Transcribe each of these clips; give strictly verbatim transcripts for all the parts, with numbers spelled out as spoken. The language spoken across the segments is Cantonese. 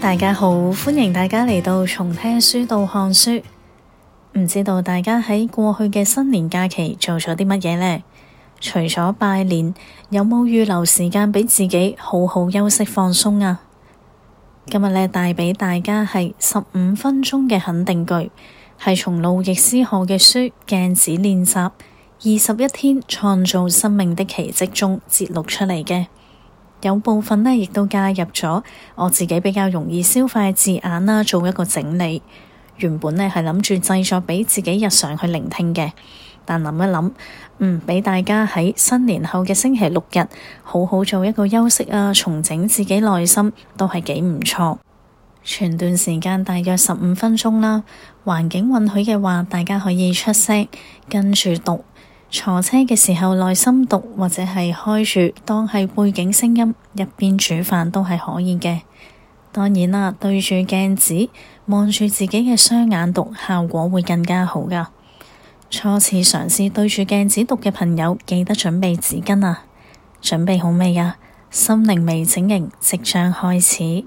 大家好，歡迎大家嚟到從聽書到看書。唔知道大家喺過去嘅新年假期做咗啲乜嘢呢？除咗拜年，有冇預留時間俾自己好好休息放鬆啊？今日咧帶俾大家係十五分鐘嘅肯定句，係從路易斯賀嘅書《鏡子練習：二十一天創造生命的奇蹟》中節錄出嚟嘅。有部分呢亦都加入咗我自己比較容易消化嘅字眼啦，做一個整理。原本呢係諗住製作俾自己日常去聆聽嘅，但諗一諗，嗯，俾大家喺新年後嘅星期六日好好做一個休息啊，重整自己內心都係幾唔錯。全段時間大約十五分鐘啦，環境允許嘅話，大家可以出聲跟住讀。坐車嘅時候耐心讀，或者係開住當係背景聲音，一邊煮飯都係可以嘅。當然啦，對住鏡子望住自己嘅雙眼讀，效果會更加好㗎。初次嘗試對住鏡子讀嘅朋友，記得準備紙巾啊！準備好未啊？心靈微整形即將開始。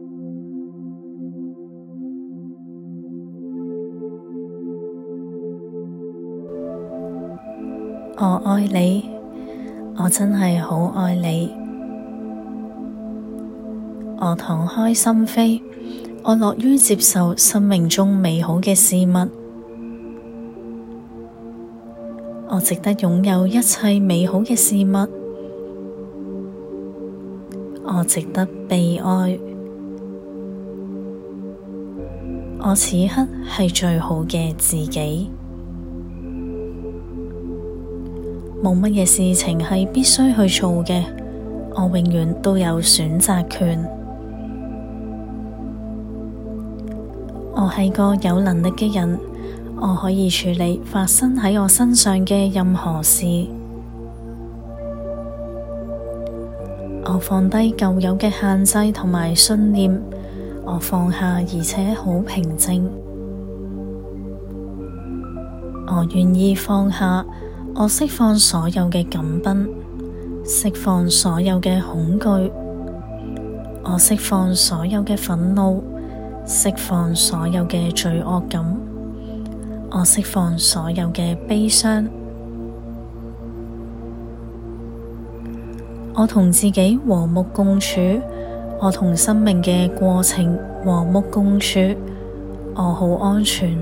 我愛你，我真係好愛你。我敞開心扉，我樂於接受生命中美好嘅事物。我值得擁有一切美好嘅事物。我值得被愛。我此刻係最好嘅自己。冇乜嘢事情係必須去做嘅，我永遠都有選擇權。我係個有能力嘅人，我可以處理發生喺我身上嘅任何事。我放低舊有嘅限制同埋信念，我放下而且好平靜。我願意放下。我釋放所有嘅緊繃，釋放所有嘅恐懼，我釋放所有嘅憤怒，釋放所有嘅罪惡感，我釋放所有嘅悲傷。我同自己和睦共處，我同生命嘅過程和睦共處，我好安全。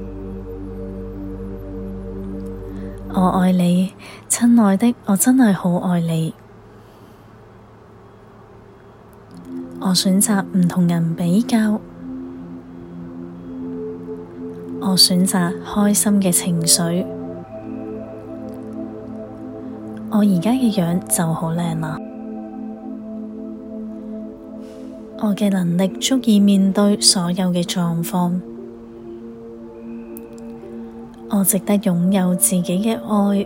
我愛你，親愛的，我真係好愛你。我選擇唔同人比較，我選擇開心嘅情緒。我而家嘅樣就好靚啦。我嘅能力足以面對所有嘅狀況。我值得擁有自己嘅愛。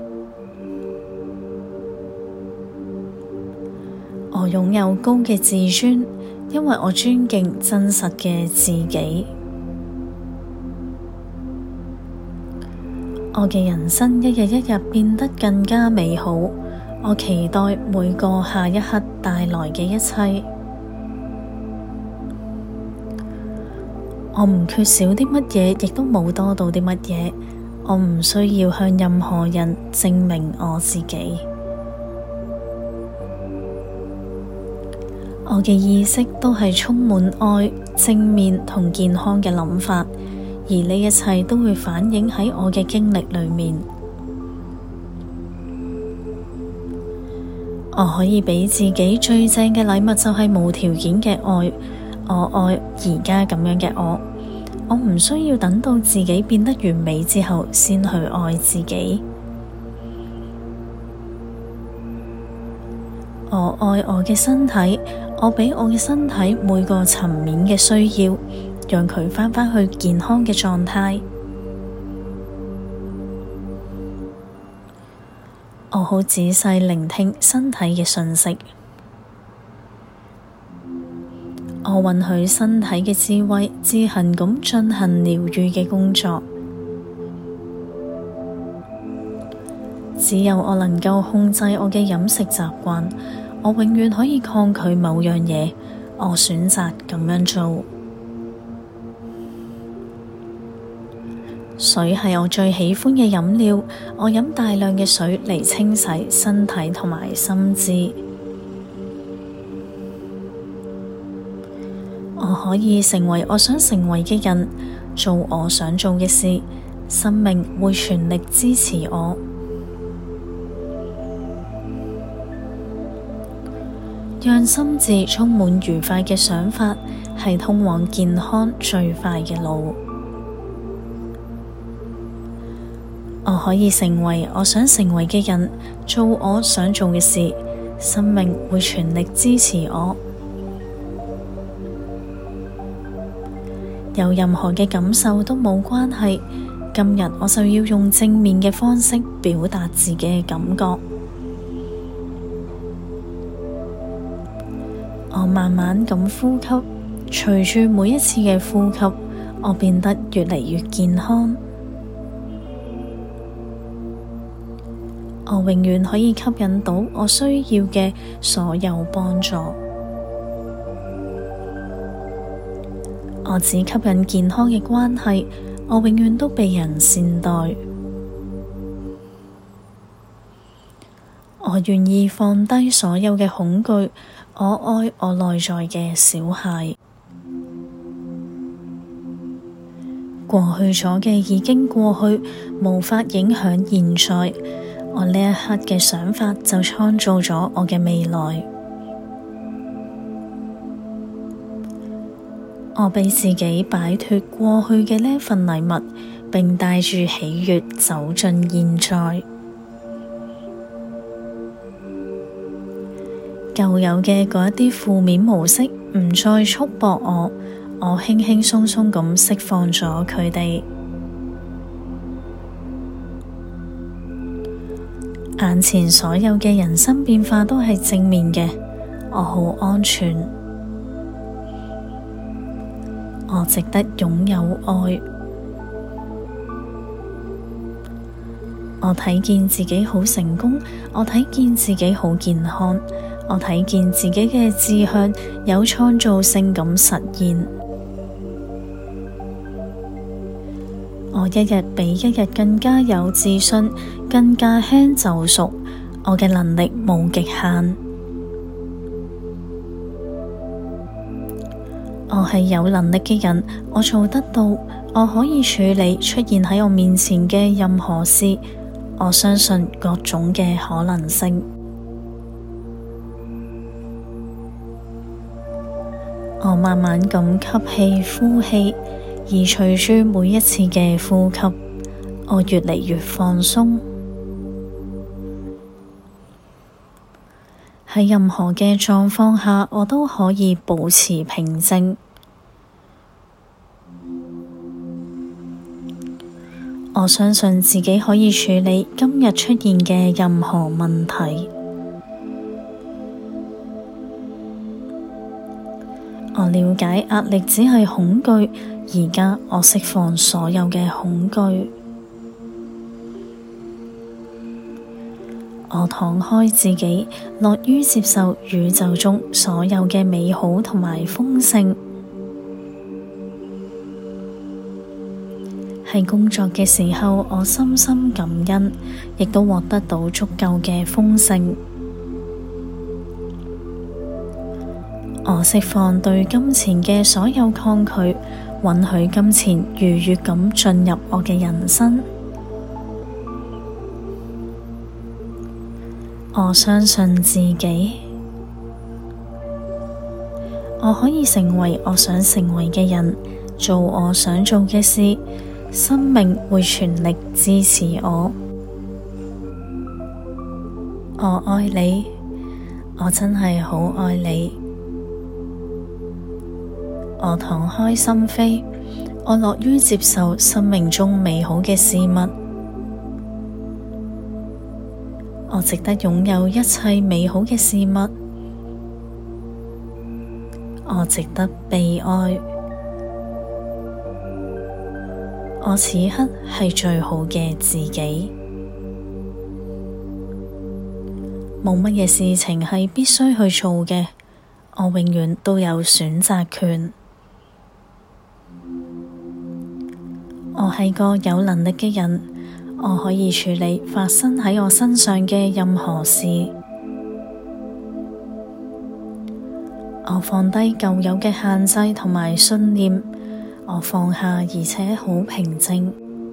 我擁有高嘅自尊，因為我尊敬真實嘅自己。我嘅人生一日一日變得更加美好。我期待每個下一刻帶來嘅一切。我唔缺少啲乜嘢，亦都冇多到啲乜嘢。我唔需要向任何人證明我自己。我嘅意識都係充滿愛、正面同健康嘅諗法，而呢一切都會反映喺我嘅經歷裏面。我可以畀自己最正嘅禮物就係無條件嘅愛。我愛而家咁樣嘅我。我唔需要等到自己變得完美之後先去愛自己。我愛我嘅身體，我畀我嘅身體每個層面嘅需要，讓佢返返去健康嘅狀態。我好仔細聆聽身體嘅訊息。我允許身體嘅智慧自行咁進行療癒嘅工作。只有我能夠控制我嘅飲食習慣，我永遠可以抗拒某樣嘢， 我選擇咁樣做。水係我最喜歡嘅飲料，我飲大量嘅水嚟清洗身體同埋心智。我可以成為我想成為嘅人，做我想做嘅事，生命會全力支持我。讓心智充滿愉快嘅想法，係通往健康最快嘅路。我可以成為我想成為嘅人，做我想做嘅事，生命會全力支持我。有任何嘅感受都冇關係，今日我就要用正面嘅方式表達自己嘅感覺。我慢慢咁呼吸，隨住每一次嘅呼吸，我變得越嚟越健康。我永遠可以吸引到我需要嘅所有幫助。我只吸引健康嘅關係，我永遠都被人善待。我願意放低所有嘅恐懼，我愛我內在嘅小孩。過去咗嘅已經過去，無法影響現在。我呢一刻嘅想法就創造咗我嘅未來。我畀自己擺脫過去嘅呢份禮物，並帶住喜悅走進現在。舊有嘅嗰一啲負面模式唔再束縛我，我輕輕鬆鬆咁釋放咗佢哋。眼前所有嘅人生變化都係正面嘅，我好安全，我值得擁有愛，我睇見自己好成功，我睇見自己好健康，我睇見自己嘅志向有創造性咁實現，我一日比一日更加有自信，更駕輕就熟，我嘅能力冇極限，我係有能力嘅人，我做得到，我可以處理出現喺我面前嘅任何事，我相信各種嘅可能性。我慢慢咁吸氣、呼氣，而隨住每一次嘅呼吸，我越嚟越放鬆。喺任何嘅狀況下，我都可以保持平靜。我相信自己可以處理今日出現嘅任何問題。我了解壓力只係恐懼，而家我釋放所有嘅恐懼。我敞開自己，樂於接受宇宙中所有嘅美好同埋豐盛。喺工作嘅時候，我深深感恩，亦都獲得到足夠嘅豐盛。我釋放對金錢嘅所有抗拒，允許金錢愉悅咁進入我嘅人生。我相信自己，我可以成為我想成為嘅人，做我想做嘅事，生命會全力支持我。我愛你，我真係好愛你。我敞開心扉，我樂於接受生命中美好嘅事物。我值得擁有一切美好嘅事物。我值得被愛。我此刻係最好嘅自己。冇乜嘢事情係必須去做嘅， 我永遠都有選擇權。我係個有能力嘅人，我可以處理發生喺我身上嘅任何事。我放低舊有嘅限制同埋信念，我放下而且好平靜。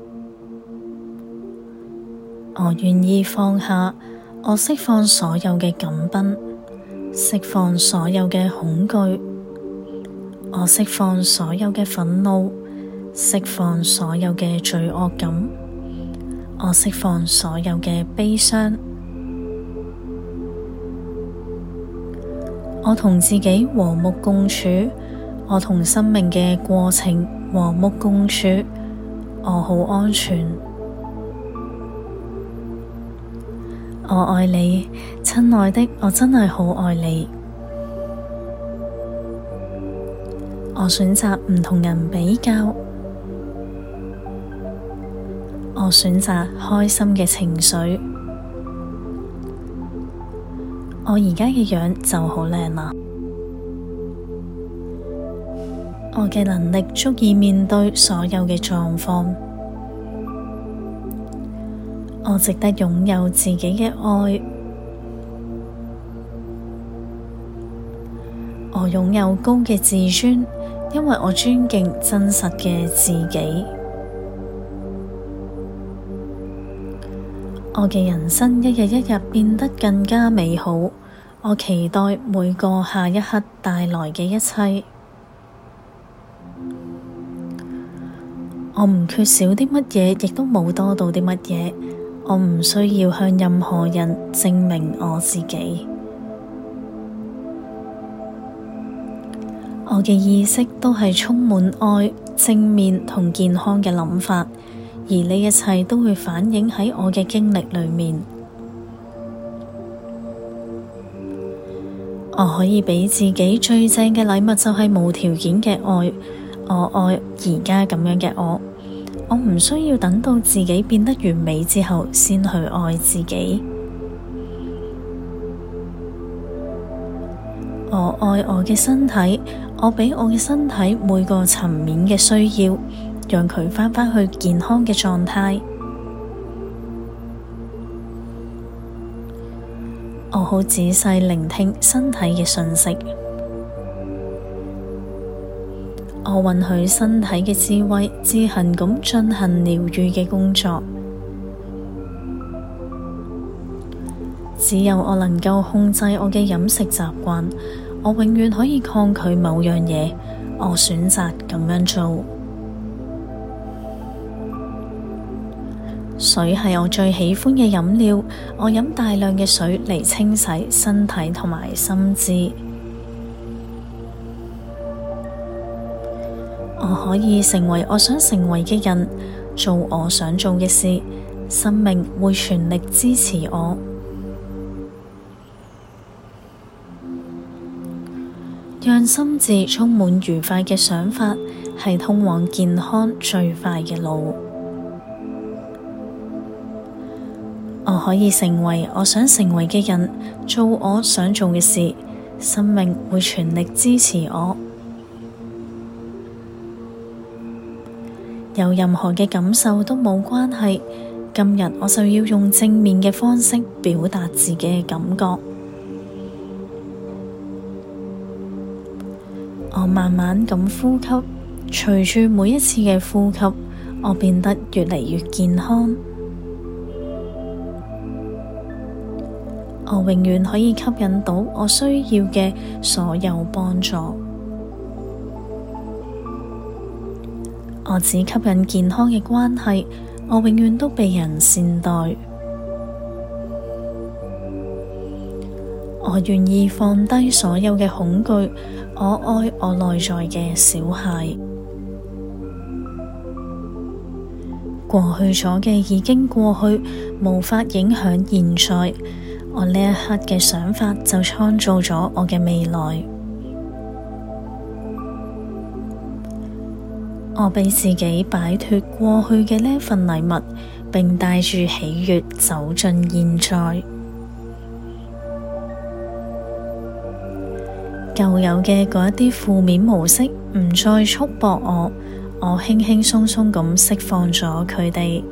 我願意放下，我釋放所有嘅緊繃，釋放所有嘅恐懼，我釋放所有嘅憤怒，釋放所有嘅罪惡感，我釋放所有嘅悲傷。我同自己和睦共處，我同生命嘅過程和睦共處，我好安全。我愛你，親愛的，我真係好愛你。我選擇唔同人比較，我選擇開心嘅情緒。我而家嘅樣就好靚啦，我嘅能力足以面對所有嘅狀況。我值得擁有自己嘅愛，我擁有高嘅自尊，因為我尊敬真實嘅自己。我嘅人生一日一日變得更加美好，我期待每個下一刻帶來嘅一切。我唔缺少啲乜嘢，亦都冇多到啲乜嘢。我唔需要向任何人證明我自己。我嘅意識都係充滿愛、正面同健康嘅諗法，而呢一切都會反映喺我嘅經歷裏面。我可以畀自己最正嘅禮物就係無條件嘅愛。我愛而家咁樣嘅我。我唔需要等到自己變得完美之後先去愛自己。我愛我嘅身體，我畀我嘅身體每個層面嘅需要，讓佢返返去健康嘅狀態。我好仔細聆聽身體嘅訊息。我允許身體嘅智慧自行咁進行療癒嘅工作。只有我能夠控制我嘅飲食習慣，我永遠可以抗拒某樣嘢。我選擇咁樣做。水係我最喜歡嘅飲料，我飲大量嘅水嚟清洗身體同埋心智。我可以成為我想成為嘅人，做我想做嘅事，生命會全力支持我。讓心智充滿愉快嘅想法，係通往健康最快嘅路。我可以成為我想成為嘅人，做我想做嘅事，生命會全力支持我。有任何嘅感受都冇關係，今日我就要用正面嘅方式表達自己嘅感覺。我慢慢咁呼吸，隨住每一次嘅呼吸，我變得越嚟越健康。我永遠可以吸引到我需要嘅所有幫助。我只吸引健康嘅關係，我永遠都被人善待。我願意放低所有嘅恐懼，我愛我內在嘅小孩。過去咗嘅已經過去，無法影響現在。我呢一刻嘅想法就創造咗我嘅未來。我畀自己擺脫過去嘅呢份禮物，並帶住喜悅走進現在。 舊有嘅嗰一啲負面模式唔再束縛我，我輕輕鬆鬆咁釋放咗佢哋。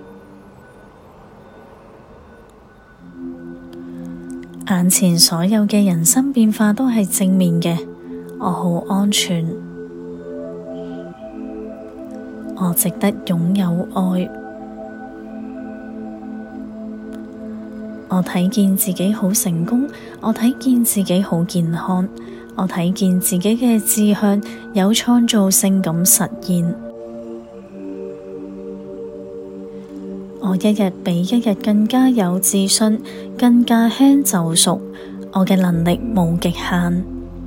眼前所有嘅人生變化都係正面嘅，我好安全，我值得擁有愛，我睇見自己好成功，我睇見自己好健康，我睇見自己嘅志向有創造性咁實現，我一日比一日更加有自信，更駕輕就熟，我嘅能力無極限，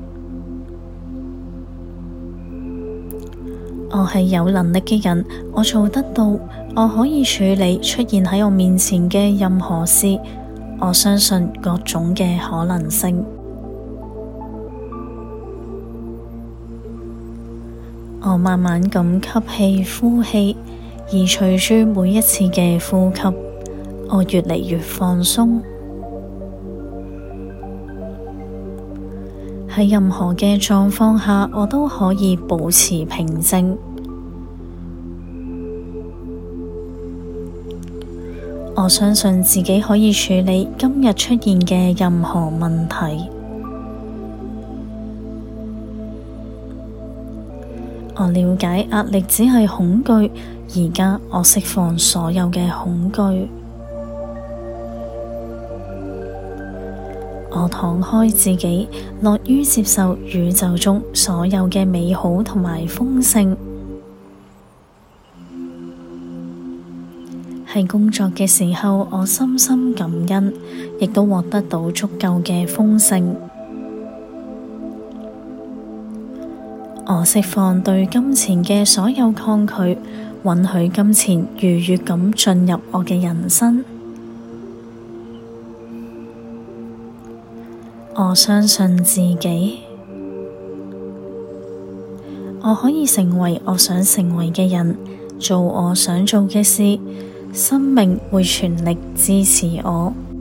我係有能力嘅人，我做得到，我可以處理出現喺我面前嘅任何事，我相信各種嘅可能性。我慢慢咁吸氣、呼氣，而隨住每一次嘅呼吸，我越嚟越放鬆。喺任何嘅狀況下，我都可以保持平靜。我相信自己可以處理今日出現嘅任何問題。我了解壓力只係恐懼，而家我釋放所有嘅恐懼。我敞開自己，樂於接受宇宙中所有嘅美好同埋豐盛。喺工作嘅時候，我深深感恩，亦都獲得到足夠嘅豐盛。我釋放對金錢嘅所有抗拒，允許金錢愉悅咁進入我嘅人生。我相信自己，我可以成為我想成為嘅人，做我想做嘅事，生命會全力支持我。